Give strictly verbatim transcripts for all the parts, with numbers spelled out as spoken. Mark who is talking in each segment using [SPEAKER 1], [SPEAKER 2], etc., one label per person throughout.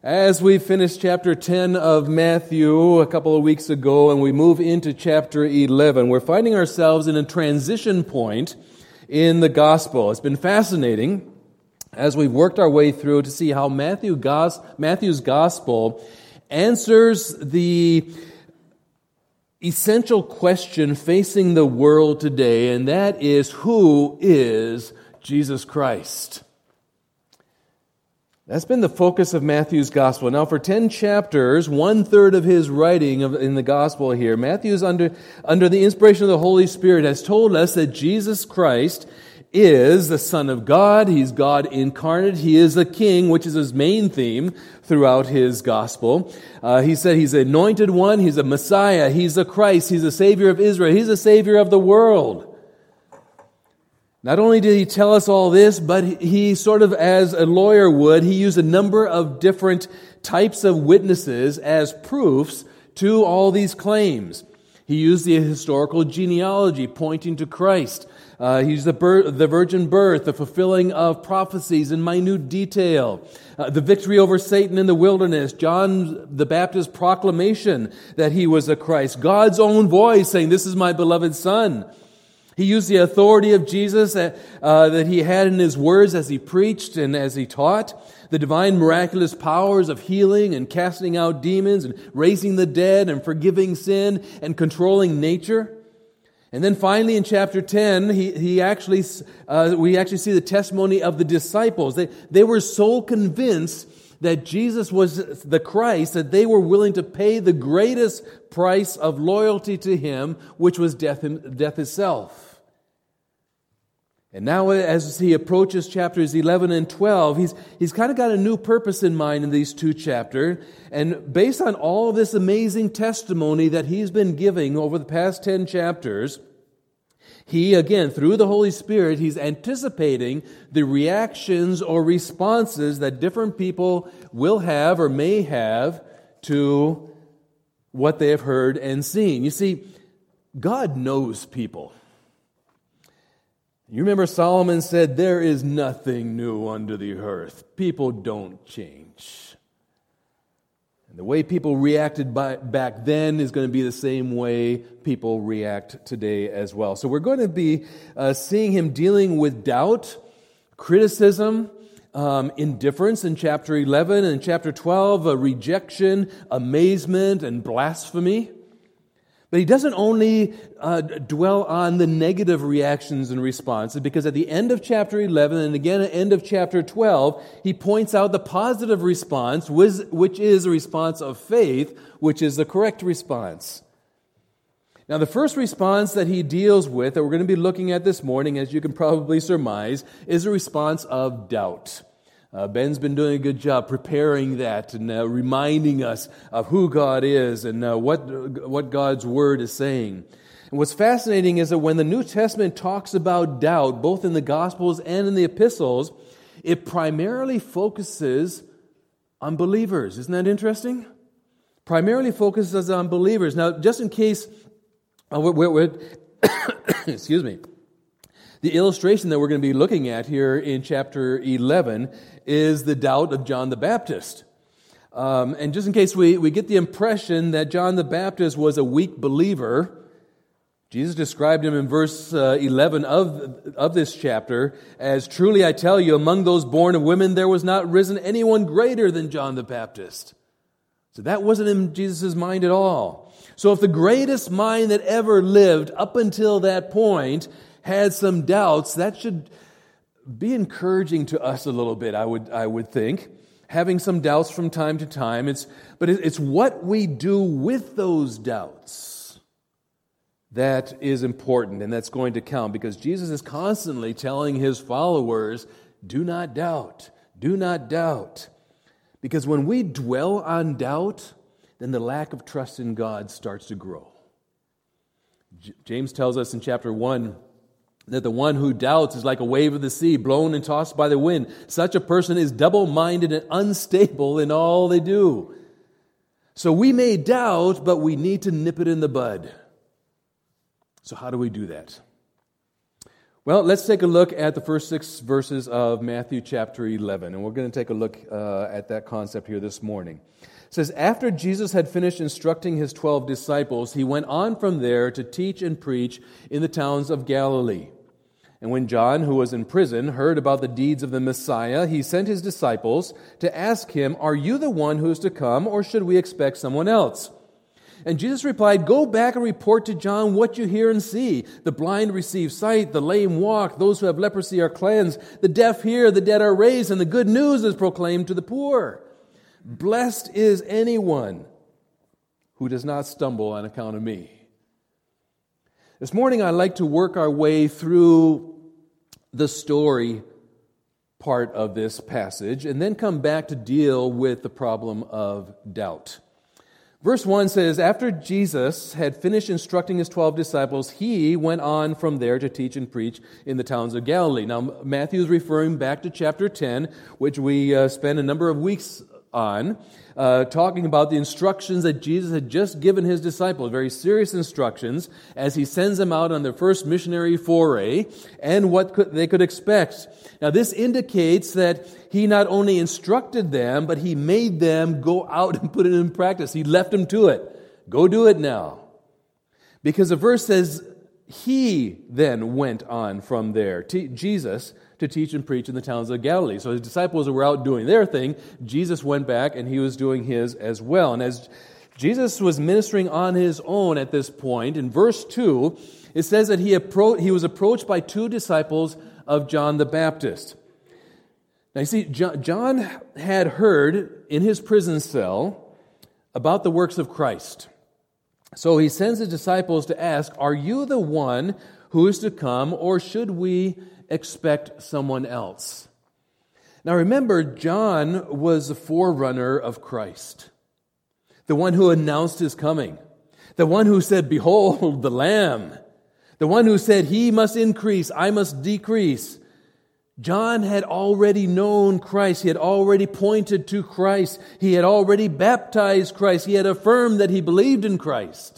[SPEAKER 1] As we finished chapter ten of Matthew a couple of weeks ago and we move into chapter eleven, we're finding ourselves in a transition point in the gospel. It's been fascinating as we've worked our way through to see how Matthew gos- Matthew's gospel answers the essential question facing the world today, and that is, who is Jesus Christ? That's been the focus of Matthew's gospel. Now, for ten chapters, one-third of his writing of, in the gospel here, Matthew is under, under the inspiration of the Holy Spirit, has told us that Jesus Christ is the Son of God. He's God incarnate. He is a king, which is his main theme throughout his gospel. Uh, he said he's the anointed one. He's a Messiah. He's a Christ. He's a Savior of Israel. He's a Savior of the world. Not only did he tell us all this, but he sort of, as a lawyer would, he used a number of different types of witnesses as proofs to all these claims. He used the historical genealogy pointing to Christ. Uh, he used the, birth, the virgin birth, the fulfilling of prophecies in minute detail, uh, the victory over Satan in the wilderness, John the Baptist's proclamation that he was a Christ, God's own voice saying, "This is my beloved Son." He used the authority of Jesus that, uh, that he had in his words as he preached and as he taught, the divine miraculous powers of healing and casting out demons and raising the dead and forgiving sin and controlling nature. And then finally in chapter ten, he, he actually, uh, we actually see the testimony of the disciples. They, they were so convinced that Jesus was the Christ that they were willing to pay the greatest price of loyalty to Him, which was death, death itself. And now as he approaches chapters eleven and twelve, he's, he's kind of got a new purpose in mind in these two chapters. And based on all of this amazing testimony that he's been giving over the past ten chapters, he, again, through the Holy Spirit, he's anticipating the reactions or responses that different people will have or may have to what they have heard and seen. You see, God knows people. You remember Solomon said, "There is nothing new under the earth." People don't change. And the way people reacted by, back then is going to be the same way people react today as well. So we're going to be uh, seeing him dealing with doubt, criticism, um, indifference in chapter eleven, and chapter twelve, uh, rejection, amazement, and blasphemy. But he doesn't only uh, dwell on the negative reactions and responses, because at the end of chapter eleven and again at the end of chapter twelve, he points out the positive response, which is a response of faith, which is the correct response. Now, the first response that he deals with, that we're going to be looking at this morning, as you can probably surmise, is a response of doubt. Uh, Ben's been doing a good job preparing that and uh, reminding us of who God is and uh, what what God's Word is saying. And what's fascinating is that when the New Testament talks about doubt, both in the Gospels and in the Epistles, it primarily focuses on believers. Isn't that interesting? Primarily focuses on believers. Now, just in case, uh, we're, we're, excuse me, the illustration that we're going to be looking at here in chapter eleven is the doubt of John the Baptist. Um, and just in case we, we get the impression that John the Baptist was a weak believer, Jesus described him in verse uh, eleven of, of this chapter as, "Truly I tell you, among those born of women there was not risen anyone greater than John the Baptist." So that wasn't in Jesus' mind at all. So if the greatest mind that ever lived up until that point had some doubts, that should be encouraging to us a little bit, I would I would think. Having some doubts from time to time. It's but it's what we do with those doubts that is important and that's going to count, because Jesus is constantly telling his followers, do not doubt, do not doubt. Because when we dwell on doubt, then the lack of trust in God starts to grow. J- James tells us in chapter one, that the one who doubts is like a wave of the sea, blown and tossed by the wind. Such a person is double-minded and unstable in all they do. So we may doubt, but we need to nip it in the bud. So how do we do that? Well, let's take a look at the first six verses of Matthew chapter eleven, and we're going to take a look uh, at that concept here this morning. It says, after Jesus had finished instructing his twelve disciples, he went on from there to teach and preach in the towns of Galilee. And when John, who was in prison, heard about the deeds of the Messiah, he sent his disciples to ask him, "Are you the one who is to come, or should we expect someone else?" And Jesus replied, "Go back and report to John what you hear and see. The blind receive sight, the lame walk, those who have leprosy are cleansed, the deaf hear, the dead are raised, and the good news is proclaimed to the poor. Blessed is anyone who does not stumble on account of me." This morning I'd like to work our way through the story part of this passage and then come back to deal with the problem of doubt. Verse one says, after Jesus had finished instructing his twelve disciples, he went on from there to teach and preach in the towns of Galilee. Now, Matthew is referring back to chapter ten, which we uh, spent a number of weeks on, uh, talking about the instructions that Jesus had just given his disciples, very serious instructions, as he sends them out on their first missionary foray, and what could, they could expect. Now, this indicates that he not only instructed them, but he made them go out and put it in practice. He left them to it. Go do it now. Because the verse says, he then went on from there, T- Jesus, to teach and preach in the towns of Galilee. So his disciples were out doing their thing. Jesus went back and he was doing his as well. And as Jesus was ministering on his own at this point, in verse two, it says that he, appro- he was approached by two disciples of John the Baptist. Now you see, John had heard in his prison cell about the works of Christ. So he sends his disciples to ask, "Are you the one who is to come, or should we expect someone else?" Now remember, John was the forerunner of Christ, the one who announced his coming, the one who said, "Behold the Lamb," the one who said, "He must increase, I must decrease." John had already known Christ. He had already pointed to Christ. He had already baptized Christ. He had affirmed that he believed in Christ.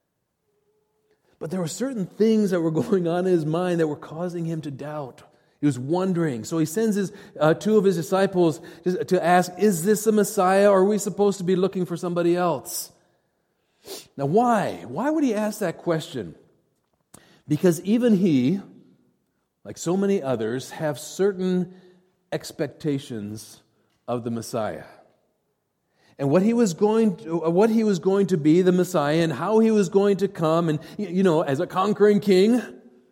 [SPEAKER 1] But there were certain things that were going on in his mind that were causing him to doubt. He was wondering. So he sends his, uh, two of his disciples to, to ask, is this the Messiah, or are we supposed to be looking for somebody else? Now why? Why would he ask that question? Because even he, like so many others, have certain expectations of the Messiah. And what he was going to, what he was going to be, the Messiah, and how he was going to come, and, you know, as a conquering king.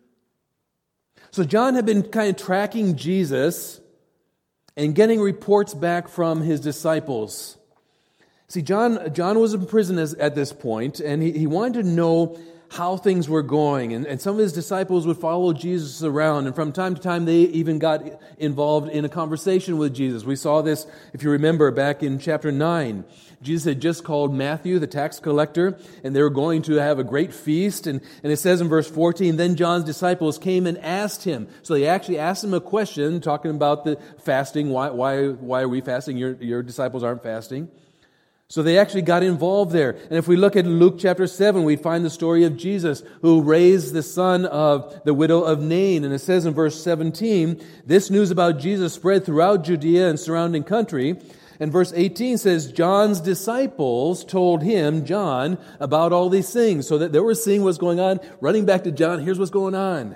[SPEAKER 1] So John had been kind of tracking Jesus and getting reports back from his disciples. See, John, John was in prison as, at this point, and he, he wanted to know how things were going. And, and some of his disciples would follow Jesus around, and from time to time they even got involved in a conversation with Jesus. We saw this, if you remember, back in chapter nine. Jesus had just called Matthew, the tax collector, and they were going to have a great feast. And, and it says in verse fourteen, then John's disciples came and asked him. So they actually asked him a question, talking about the fasting. Why, why, why are we fasting? Your, your disciples aren't fasting. So they actually got involved there. And if we look at Luke chapter seven, we find the story of Jesus who raised the son of the widow of Nain. And it says in verse seventeen, this news about Jesus spread throughout Judea and surrounding country. And verse eighteen says, John's disciples told him, John, about all these things. So that they were seeing what's going on, running back to John, here's what's going on.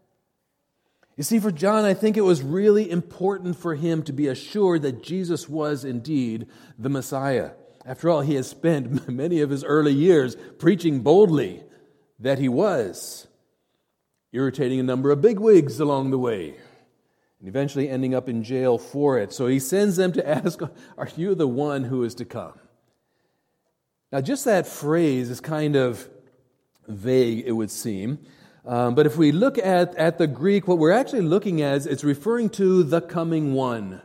[SPEAKER 1] You see, for John, I think it was really important for him to be assured that Jesus was indeed the Messiah. After all, he has spent many of his early years preaching boldly that he was, irritating a number of bigwigs along the way, and eventually ending up in jail for it. So he sends them to ask, are you the one who is to come? Now, just that phrase is kind of vague, it would seem. Um, but if we look at, at the Greek, what we're actually looking at is it's referring to the coming one.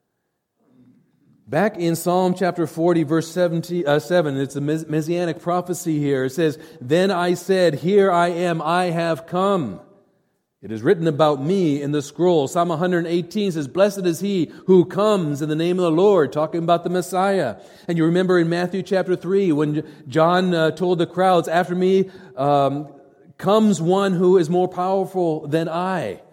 [SPEAKER 1] Back in Psalm chapter forty, verse seventeen, uh, seven, it's a messianic prophecy here. It says, then I said, here I am, I have come. It is written about me in the scroll. Psalm one eighteen says, blessed is he who comes in the name of the Lord, talking about the Messiah. And you remember in Matthew chapter three, when John uh, told the crowds, after me um, comes one who is more powerful than I.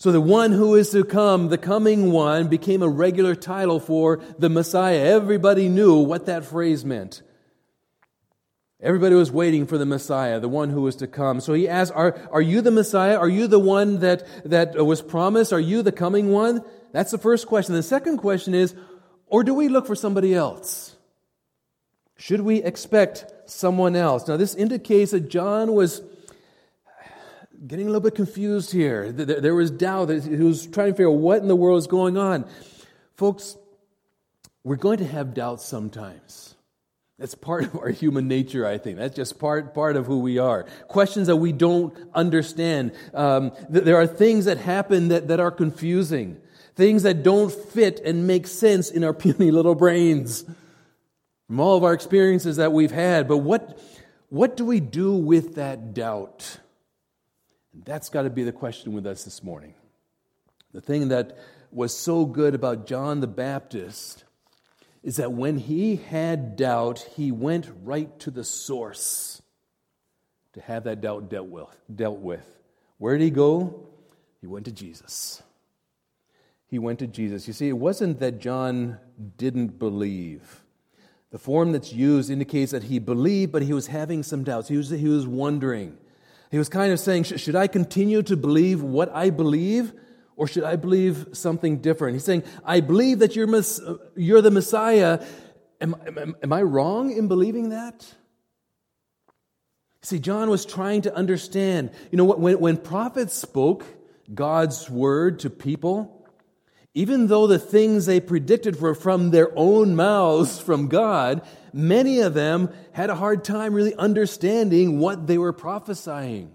[SPEAKER 1] So the one who is to come, the coming one, became a regular title for the Messiah. Everybody knew what that phrase meant. Everybody was waiting for the Messiah, the one who was to come. So he asked, are, are you the Messiah? Are you the one that, that was promised? Are you the coming one? That's the first question. The second question is, or do we look for somebody else? Should we expect someone else? Now this indicates that John was getting a little bit confused here. There was doubt. He was trying to figure out what in the world is going on. Folks, we're going to have doubts sometimes. That's part of our human nature, I think. That's just part, part of who we are. Questions that we don't understand. Um, th- there are things that happen that, that are confusing. Things that don't fit and make sense in our puny little brains. From all of our experiences that we've had. But what, what do we do with that doubt? That's got to be the question with us this morning. The thing that was so good about John the Baptist is that when he had doubt, he went right to the source to have that doubt dealt with. Dealt with. Where did he go? He went to Jesus. He went to Jesus. You see, it wasn't that John didn't believe. The form that's used indicates that he believed, but he was having some doubts. He was, he was wondering. He was kind of saying, should I continue to believe what I believe? Or should I believe something different? He's saying, I believe that you're, you're the Messiah. Am, am, am I wrong in believing that? See, John was trying to understand. You know, when, when prophets spoke God's word to people, even though the things they predicted were from their own mouths from God, many of them had a hard time really understanding what they were prophesying.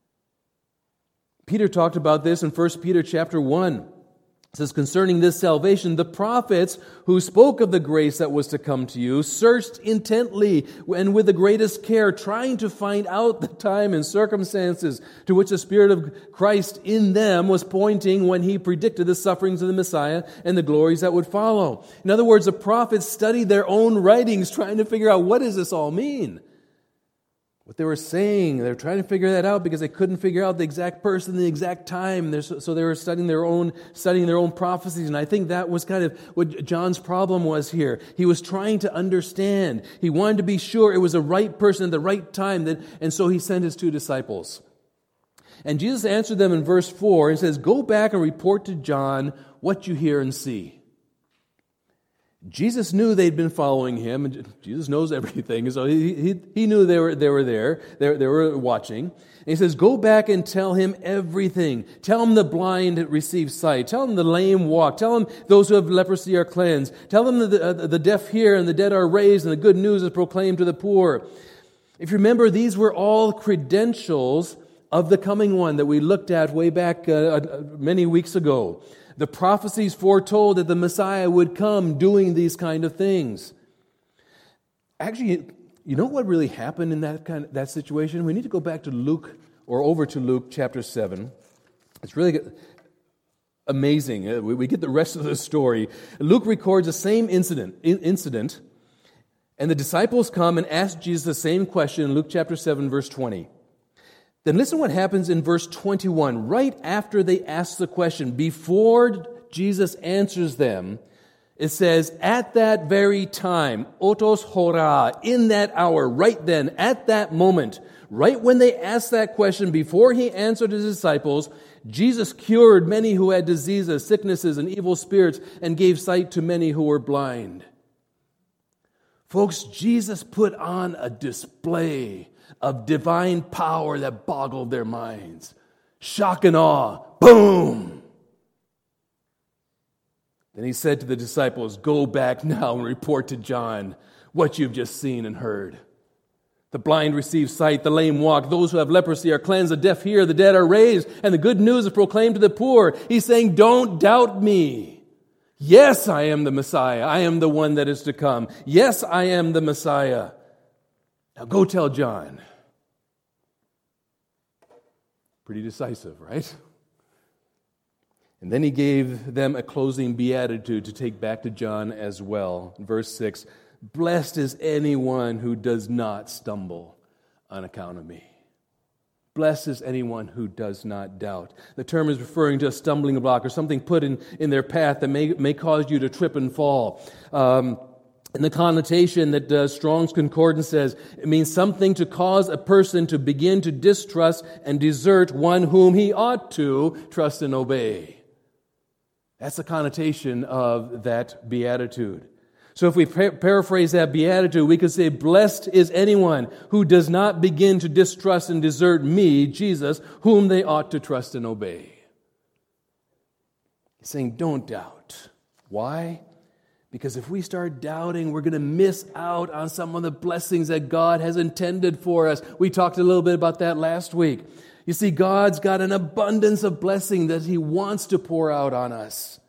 [SPEAKER 1] Peter talked about this in First Peter chapter one. It says, concerning this salvation, the prophets who spoke of the grace that was to come to you searched intently and with the greatest care, trying to find out the time and circumstances to which the Spirit of Christ in them was pointing when he predicted the sufferings of the Messiah and the glories that would follow. In other words, the prophets studied their own writings, trying to figure out, what does this all mean? What they were saying, they were trying to figure that out because they couldn't figure out the exact person, the exact time. So they were studying their own, studying their own prophecies. And I think that was kind of what John's problem was here. He was trying to understand. He wanted to be sure it was the right person at the right time. That, and so he sent his two disciples. And Jesus answered them in verse four and says, go back and report to John what you hear and see. Jesus knew they'd been following him, and Jesus knows everything, so he, he, he knew they were, they were there, they, they were watching. And he says, go back and tell him everything. Tell him the blind receive sight. Tell him the lame walk. Tell him those who have leprosy are cleansed. Tell them that the, uh, the deaf hear and the dead are raised, and the good news is proclaimed to the poor. If you remember, these were all credentials of the coming one that we looked at way back uh, many weeks ago. The prophecies foretold that the Messiah would come doing these kind of things. Actually, you know what really happened in that kind of, that situation? We need to go back to Luke, or over to Luke chapter seven. It's really amazing. We, we get the rest of the story. Luke records the same incident, incident, and the disciples come and ask Jesus the same question in Luke chapter seven, verse twenty. Then listen what happens in verse twenty-one. Right after they ask the question, before Jesus answers them, it says, at that very time, otos hora, in that hour, right then, at that moment, right when they asked that question, before he answered his disciples, Jesus cured many who had diseases, sicknesses, and evil spirits, and gave sight to many who were blind. Folks, Jesus put on a display of divine power that boggled their minds. Shock and awe. Boom! Then he said to the disciples, go back now and report to John what you've just seen and heard. The blind receive sight, the lame walk, those who have leprosy are cleansed, the deaf hear, the dead are raised, and the good news is proclaimed to the poor. He's saying, don't doubt me. Yes, I am the Messiah. I am the one that is to come. Yes, I am the Messiah. Now go tell John. Pretty decisive, right? And then he gave them a closing beatitude to take back to John as well. Verse six, blessed is anyone who does not stumble on account of me. Blessed is anyone who does not doubt. The term is referring to a stumbling block or something put in, in their path that may, may cause you to trip and fall. Um, and the connotation that uh, Strong's Concordance says, it means something to cause a person to begin to distrust and desert one whom he ought to trust and obey. That's the connotation of that beatitude. So if we par- paraphrase that beatitude, we could say, blessed is anyone who does not begin to distrust and desert me, Jesus, whom they ought to trust and obey. He's saying, don't doubt. Why? Because if we start doubting, we're going to miss out on some of the blessings that God has intended for us. We talked a little bit about that last week. You see, God's got an abundance of blessing that He wants to pour out on us.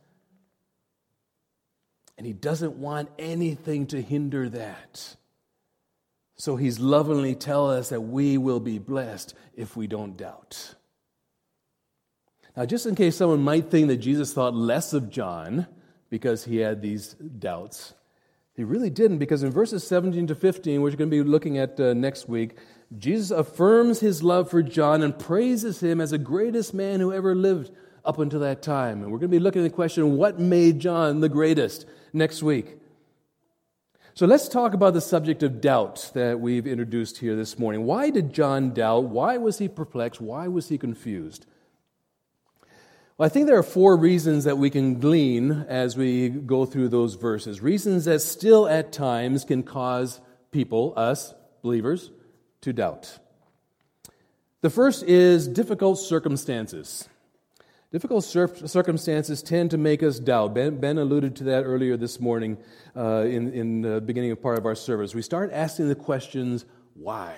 [SPEAKER 1] And He doesn't want anything to hinder that. So He's lovingly telling us that we will be blessed if we don't doubt. Now, just in case someone might think that Jesus thought less of John because he had these doubts, He really didn't, because in verses seventeen to fifteen, which we're going to be looking at uh, next week, Jesus affirms His love for John and praises him as the greatest man who ever lived up until that time. And we're going to be looking at the question, what made John the greatest, next week. So let's talk about the subject of doubt that we've introduced here this morning. Why did John doubt? Why was he perplexed? Why was he confused? Well, I think there are four reasons that we can glean as we go through those verses. Reasons that still at times can cause people, us, believers, to doubt. The first is difficult circumstances. Difficult circumstances tend to make us doubt. Ben, ben alluded to that earlier this morning uh, in, in the beginning of part of our service. We start asking the questions, why?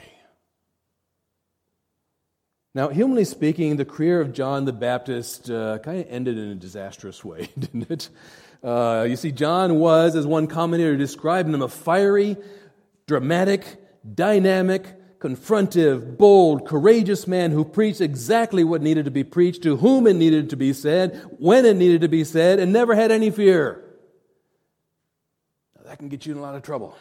[SPEAKER 1] Now, humanly speaking, the career of John the Baptist uh, kind of ended in a disastrous way, didn't it? Uh, you see, John was, as one commentator described him, a fiery, dramatic, dynamic, confrontive, bold, courageous man who preached exactly what needed to be preached, to whom it needed to be said, when it needed to be said, and never had any fear. Now, that can get you in a lot of trouble.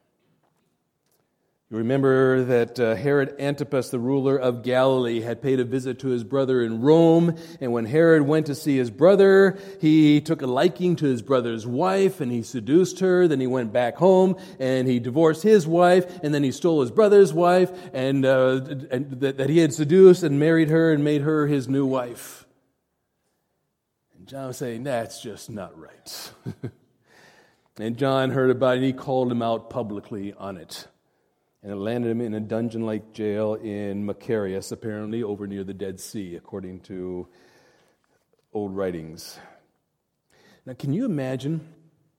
[SPEAKER 1] You remember that uh, Herod Antipas, the ruler of Galilee, had paid a visit to his brother in Rome, and when Herod went to see his brother, he took a liking to his brother's wife, and he seduced her. Then he went back home, and he divorced his wife, and then he stole his brother's wife, and, uh, and that, that he had seduced and married her and made her his new wife. And John was saying, that's just not right. And John heard about it, and he called him out publicly on it. And it landed him in a dungeon-like jail in Macarius, apparently over near the Dead Sea, according to old writings. Now, can you imagine?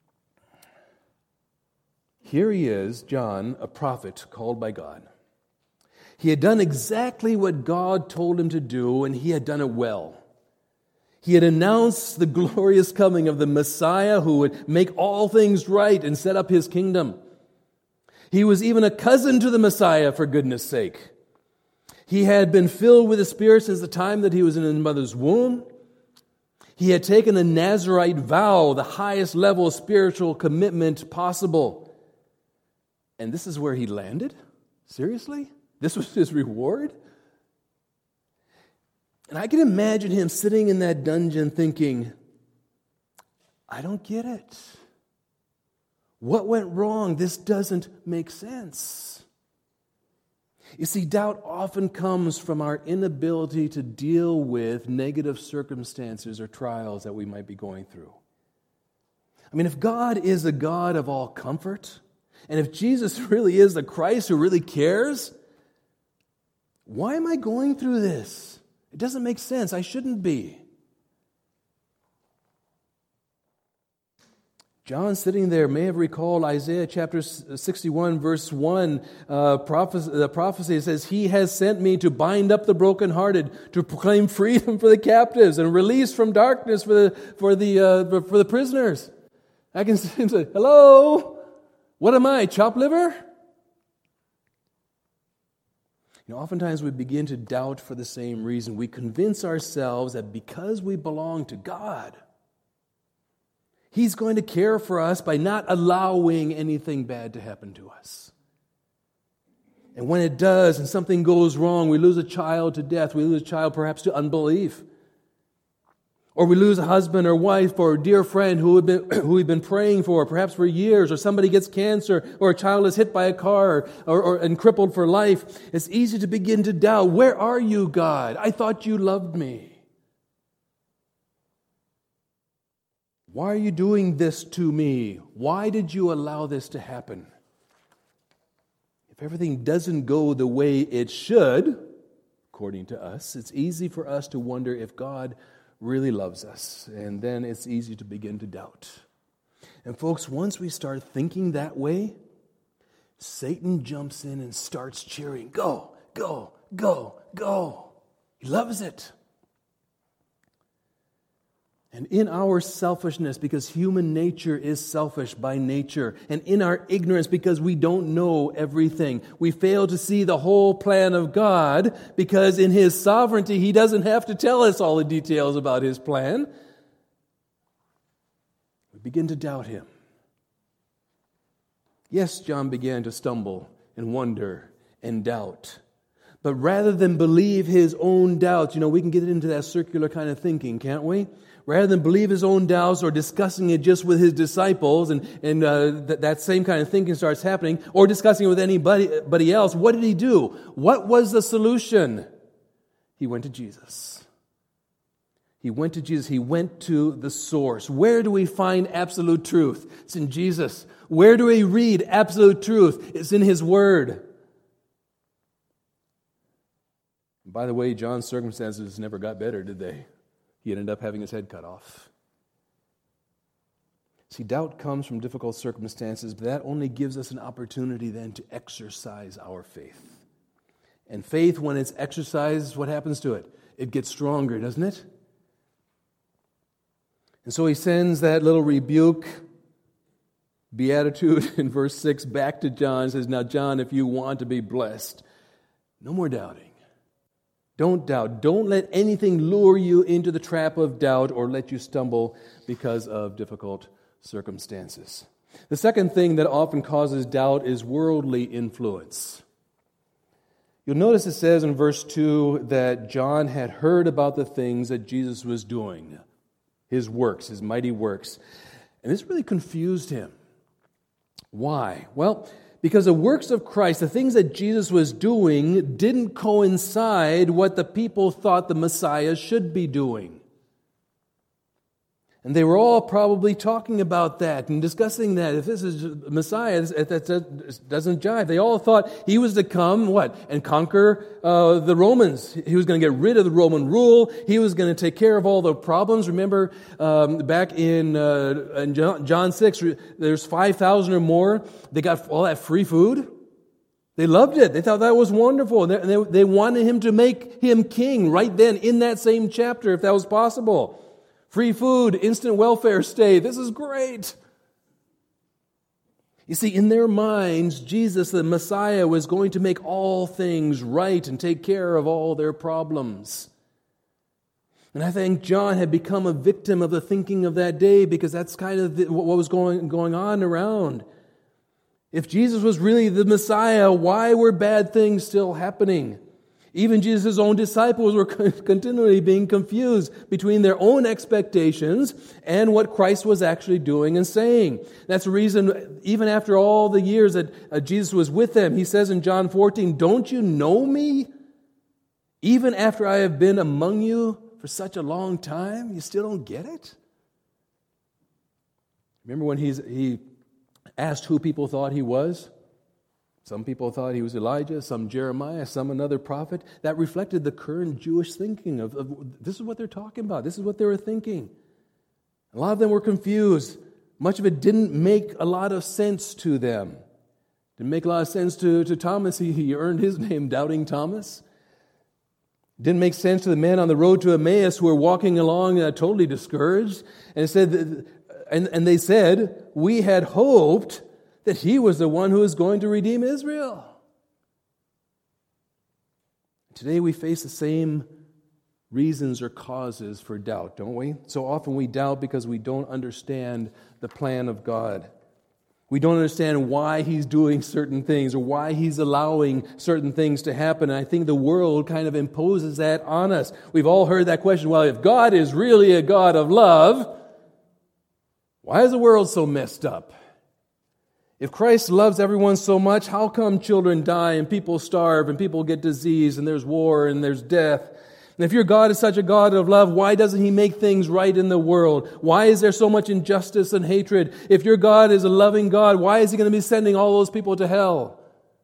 [SPEAKER 1] Here he is, John, a prophet called by God. He had done exactly what God told him to do, and he had done it well. He had announced the glorious coming of the Messiah who would make all things right and set up his kingdom. He was even a cousin to the Messiah, for goodness sake. He had been filled with the Spirit since the time that he was in his mother's womb. He had taken a Nazirite vow, the highest level of spiritual commitment possible. And this is where he landed? Seriously? This was his reward? And I can imagine him sitting in that dungeon thinking, I don't get it. What went wrong? This doesn't make sense. You see, doubt often comes from our inability to deal with negative circumstances or trials that we might be going through. I mean, if God is a God of all comfort, and if Jesus really is the Christ who really cares, why am I going through this? It doesn't make sense. I shouldn't be. John, sitting there, may have recalled Isaiah chapter sixty-one, verse one. Uh, prophecy, the prophecy says, He has sent me to bind up the brokenhearted, to proclaim freedom for the captives, and release from darkness for the for the uh, for the prisoners. I can say, hello, what am I, chopped liver? You know, oftentimes we begin to doubt for the same reason. We convince ourselves that because we belong to God, He's going to care for us by not allowing anything bad to happen to us. And when it does and something goes wrong, we lose a child to death, we lose a child perhaps to unbelief. Or we lose a husband or wife or a dear friend who we've been, who we've been praying for, perhaps for years, or somebody gets cancer, or a child is hit by a car or, or and crippled for life. It's easy to begin to doubt, where are you, God? I thought you loved me. Why are you doing this to me? Why did you allow this to happen? If everything doesn't go the way it should, according to us, it's easy for us to wonder if God really loves us, and then it's easy to begin to doubt. And folks, once we start thinking that way, Satan jumps in and starts cheering, go, go, go, go. He loves it. And in our selfishness, because human nature is selfish by nature, and in our ignorance, because we don't know everything, we fail to see the whole plan of God, because in His sovereignty, He doesn't have to tell us all the details about His plan. We begin to doubt Him. Yes, John began to stumble and wonder and doubt. But rather than believe his own doubts, you know, we can get into that circular kind of thinking, can't we? Rather than believe his own doubts or discussing it just with his disciples, and, and uh, th- that same kind of thinking starts happening, or discussing it with anybody, anybody else, what did he do? What was the solution? He went to Jesus. He went to Jesus. He went to the source. Where do we find absolute truth? It's in Jesus. Where do we read absolute truth? It's in His Word. By the way, John's circumstances never got better, did they? He ended up having his head cut off. See, doubt comes from difficult circumstances, but that only gives us an opportunity then to exercise our faith. And faith, when it's exercised, what happens to it? It gets stronger, doesn't it? And so he sends that little rebuke, beatitude in verse six back to John. He says, now John, if you want to be blessed, no more doubting. Don't doubt. Don't let anything lure you into the trap of doubt or let you stumble because of difficult circumstances. The second thing that often causes doubt is worldly influence. You'll notice it says in verse two that John had heard about the things that Jesus was doing, His works, His mighty works. And this really confused him. Why? Well, because the works of Christ, the things that Jesus was doing, didn't coincide what the people thought the Messiah should be doing. And they were all probably talking about that and discussing that. If this is Messiah, that doesn't jive. They all thought He was to come, what? And conquer uh, the Romans. He was going to get rid of the Roman rule. He was going to take care of all the problems. Remember, um, back in, uh, in John six, there's five thousand or more. They got all that free food. They loved it. They thought that was wonderful. And they, they, they wanted Him to make Him king right then in that same chapter, if that was possible. Free food, instant welfare state. This is great. You see, in their minds, Jesus, the Messiah, was going to make all things right and take care of all their problems. And I think John had become a victim of the thinking of that day, because that's kind of the, what was going, going on around. If Jesus was really the Messiah, why were bad things still happening? Even Jesus' own disciples were continually being confused between their own expectations and what Christ was actually doing and saying. That's the reason, even after all the years that Jesus was with them, He says in John fourteen, don't you know me? Even after I have been among you for such a long time, you still don't get it? Remember when he's, he asked who people thought He was? Some people thought He was Elijah, some Jeremiah, some another prophet. That reflected the current Jewish thinking of, of this is what they're talking about. This is what they were thinking. A lot of them were confused. Much of it didn't make a lot of sense to them. Didn't make a lot of sense to, to Thomas. He, he earned his name, Doubting Thomas. Didn't make sense to the men on the road to Emmaus who were walking along uh, totally discouraged. And it said, that, and, and they said, we had hoped that He was the one who is going to redeem Israel. Today we face the same reasons or causes for doubt, don't we? So often we doubt because we don't understand the plan of God. We don't understand why He's doing certain things or why He's allowing certain things to happen. And I think the world kind of imposes that on us. We've all heard that question, well, if God is really a God of love, why is the world so messed up? If Christ loves everyone so much, how come children die and people starve and people get disease and there's war and there's death? And if your God is such a God of love, why doesn't He make things right in the world? Why is there so much injustice and hatred? If your God is a loving God, why is He going to be sending all those people to hell?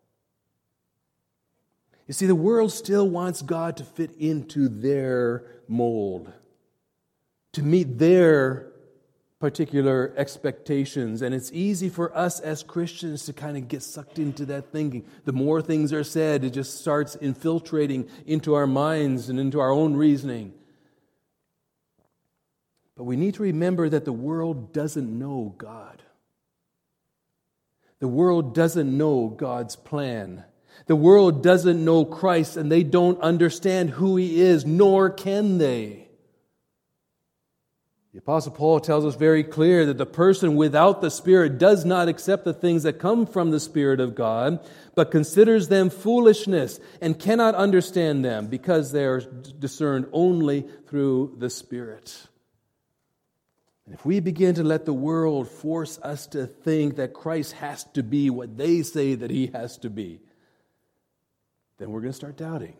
[SPEAKER 1] You see, the world still wants God to fit into their mold, to meet their particular expectations. And it's easy for us as Christians to kind of get sucked into that thinking. The more things are said, it just starts infiltrating into our minds and into our own reasoning. But we need to remember that the world doesn't know God. The world doesn't know God's plan. The world doesn't know Christ, and they don't understand who He is, nor can they. The Apostle Paul tells us very clear that the person without the Spirit does not accept the things that come from the Spirit of God, but considers them foolishness and cannot understand them because they are discerned only through the Spirit. And if we begin to let the world force us to think that Christ has to be what they say that He has to be, then we're going to start doubting.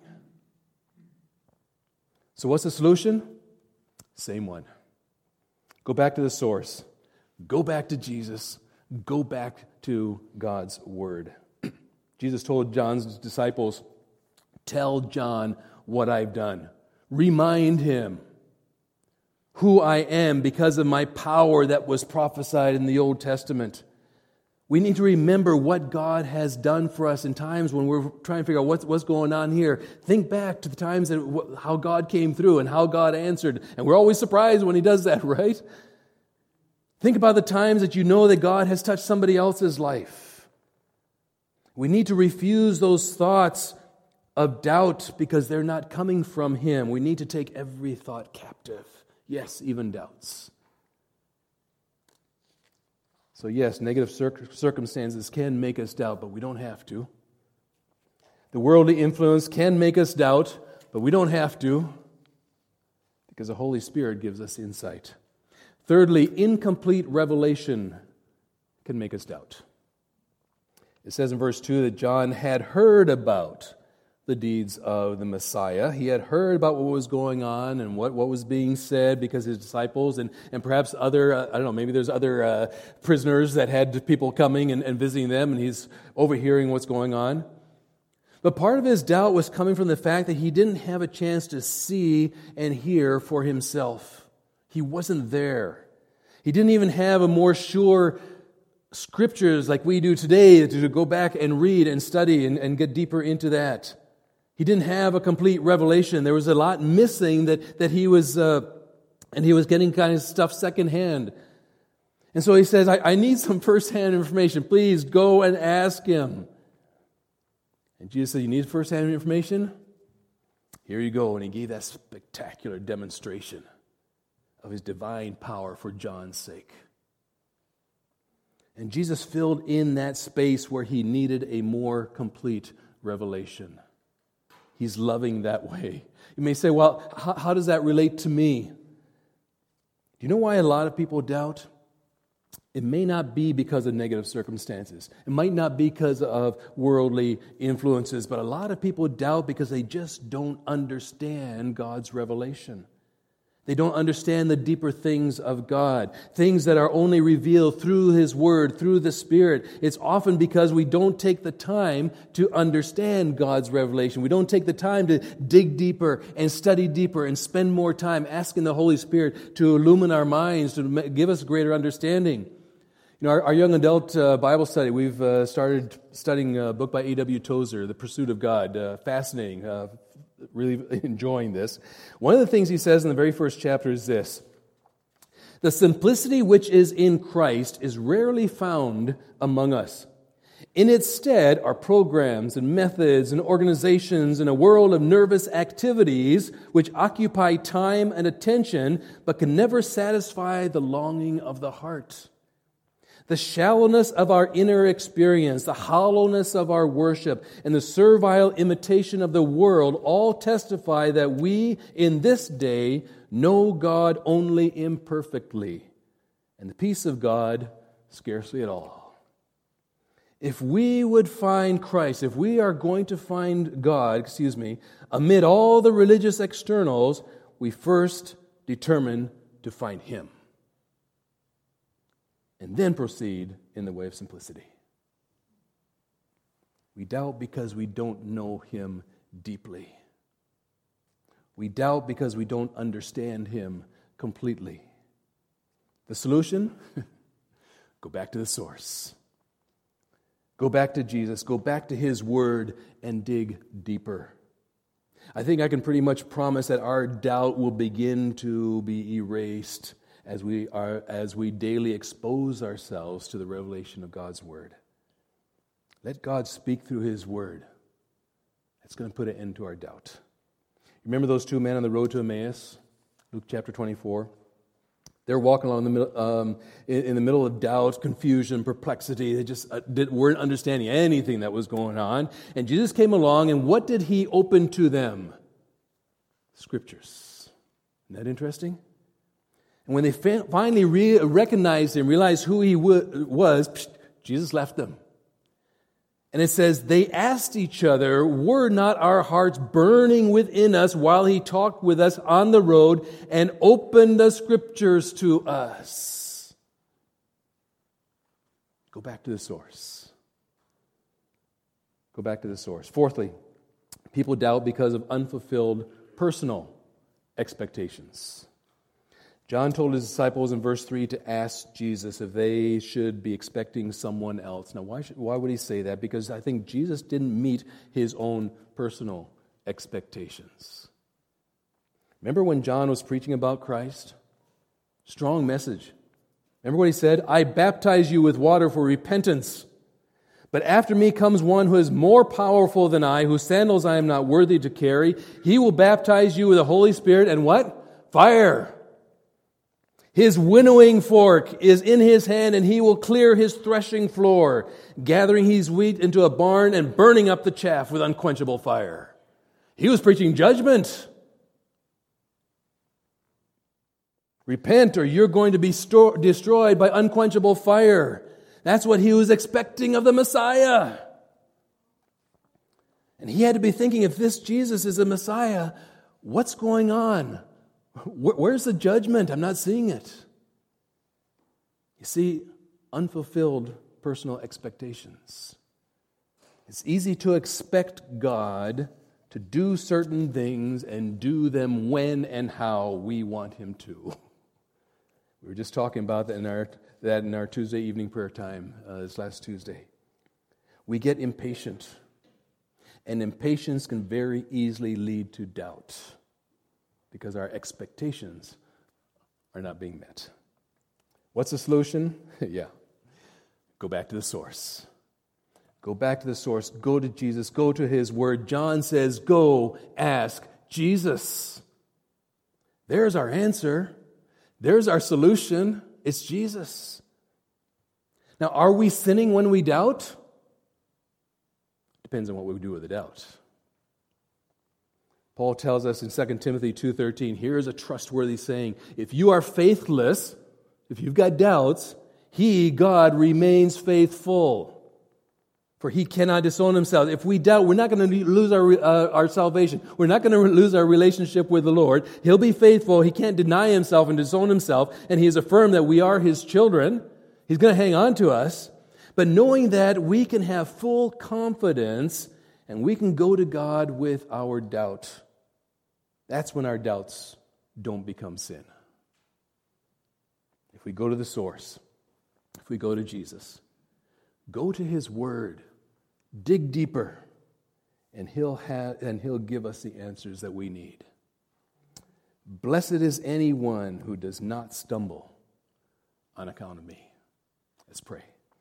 [SPEAKER 1] So what's the solution? Same one. Go back to the source. Go back to Jesus. Go back to God's Word. Jesus told John's disciples, tell John what I've done. Remind him who I am because of my power that was prophesied in the Old Testament. We need to remember what God has done for us in times when we're trying to figure out what's, what's going on here. Think back to the times that how God came through and how God answered. And we're always surprised when He does that, right? Think about the times that you know that God has touched somebody else's life. We need to refuse those thoughts of doubt because they're not coming from Him. We need to take every thought captive. Yes, even doubts. So yes, negative cir- circumstances can make us doubt, but we don't have to. The worldly influence can make us doubt, but we don't have to, because the Holy Spirit gives us insight. Thirdly, incomplete revelation can make us doubt. It says in verse two that John had heard about the deeds of the Messiah. He had heard about what was going on and what, what was being said because his disciples and, and perhaps other, uh, I don't know, maybe there's other uh, prisoners that had people coming and, and visiting them, and he's overhearing what's going on. But part of his doubt was coming from the fact that he didn't have a chance to see and hear for himself. He wasn't there. He didn't even have a more sure scriptures like we do today to go back and read and study and, and get deeper into that. He didn't have a complete revelation. There was a lot missing that, that he was, uh, and he was getting kind of stuff secondhand. And so he says, I, I need some firsthand information. Please go and ask him. And Jesus said, you need firsthand information? Here you go. And he gave that spectacular demonstration of his divine power for John's sake. And Jesus filled in that space where he needed a more complete revelation. He's loving that way. You may say, well, how, how does that relate to me? Do you know why a lot of people doubt? It may not be because of negative circumstances. It might not be because of worldly influences, but a lot of people doubt because they just don't understand God's revelation. They don't understand the deeper things of God, things that are only revealed through His Word, through the Spirit. It's often because we don't take the time to understand God's revelation. We don't take the time to dig deeper and study deeper and spend more time asking the Holy Spirit to illumine our minds, to give us greater understanding. You know, our, our young adult uh, Bible study, we've uh, started studying a book by A W Tozer, The Pursuit of God. Uh, fascinating. Uh, really enjoying this. One of the things he says in the very first chapter is this: the simplicity which is in Christ is rarely found among us. In its stead are programs and methods and organizations and a world of nervous activities which occupy time and attention but can never satisfy the longing of the heart. The shallowness of our inner experience, the hollowness of our worship, and the servile imitation of the world all testify that we, in this day, know God only imperfectly, and the peace of God scarcely at all. If we would find Christ, if we are going to find God, excuse me, amid all the religious externals, we first determine to find Him. And then proceed in the way of simplicity. We doubt because we don't know Him deeply. We doubt because we don't understand Him completely. The solution? Go back to the source. Go back to Jesus. Go back to His Word and dig deeper. I think I can pretty much promise that our doubt will begin to be erased as we are as we daily expose ourselves to the revelation of God's Word. Let God speak through His Word. That's going to put an end to our doubt. Remember those two men on the road to Emmaus? Luke chapter twenty-four. They're walking along the middle, um, in, in the middle of doubt, confusion, perplexity. They just uh, did, weren't understanding anything that was going on. And Jesus came along, and what did He open to them? Scriptures. Isn't that interesting? And when they fa- finally re- recognized Him, realized who He w- was, psh, Jesus left them. And it says, they asked each other, were not our hearts burning within us while He talked with us on the road and opened the Scriptures to us? Go back to the source. Go back to the source. Fourthly, people doubt because of unfulfilled personal expectations. John told his disciples in verse three to ask Jesus if they should be expecting someone else. Now, why should, why would he say that? Because I think Jesus didn't meet his own personal expectations. Remember when John was preaching about Christ? Strong message. Remember what he said? I baptize you with water for repentance. But after me comes one who is more powerful than I, whose sandals I am not worthy to carry. He will baptize you with the Holy Spirit and what? Fire. His winnowing fork is in his hand, and he will clear his threshing floor, gathering his wheat into a barn and burning up the chaff with unquenchable fire. He was preaching judgment. Repent, or you're going to be sto- destroyed by unquenchable fire. That's what he was expecting of the Messiah. And he had to be thinking, if this Jesus is a Messiah, what's going on? Where's the judgment? I'm not seeing it. You see, unfulfilled personal expectations. It's easy to expect God to do certain things and do them when and how we want Him to. We were just talking about that in our, that in our Tuesday evening prayer time uh, this last Tuesday. We get impatient, and impatience can very easily lead to doubt, because our expectations are not being met. What's the solution? yeah. Go back to the source. Go back to the source. Go to Jesus. Go to His Word. John says, go ask Jesus. There's our answer. There's our solution. It's Jesus. Now, are we sinning when we doubt? Depends on what we do with the doubt. Paul tells us in Second Timothy two thirteen, here is a trustworthy saying. If you are faithless, if you've got doubts, He, God, remains faithful. For He cannot disown Himself. If we doubt, we're not going to lose our, uh, our salvation. We're not going to lose our relationship with the Lord. He'll be faithful. He can't deny Himself and disown Himself. And He has affirmed that we are His children. He's going to hang on to us. But knowing that, we can have full confidence and we can go to God with our doubt. That's when our doubts don't become sin. If we go to the source, if we go to Jesus, go to His Word, dig deeper, and He'll have, and He'll give us the answers that we need. Blessed is anyone who does not stumble on account of me. Let's pray.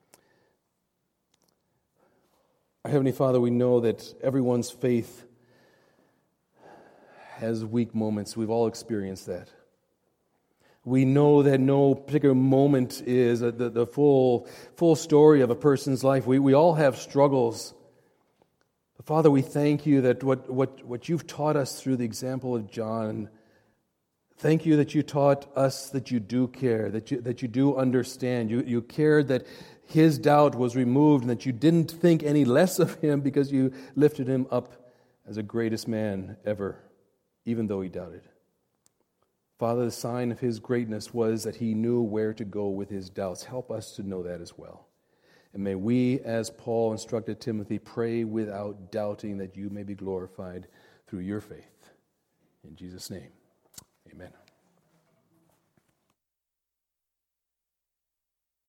[SPEAKER 1] Our Heavenly Father, we know that everyone's faith has weak moments. We've all experienced that. We know that no particular moment is the, the full, full story of a person's life. We, we all have struggles. But Father, we thank you that what, what, what you've taught us through the example of John, thank you that you taught us that you do care, that you, that you do understand. You, you cared that his doubt was removed and that you didn't think any less of him because you lifted him up as the greatest man ever, even though he doubted. Father, the sign of his greatness was that he knew where to go with his doubts. Help us to know that as well. And may we, as Paul instructed Timothy, pray without doubting that you may be glorified through your faith. In Jesus' name, amen.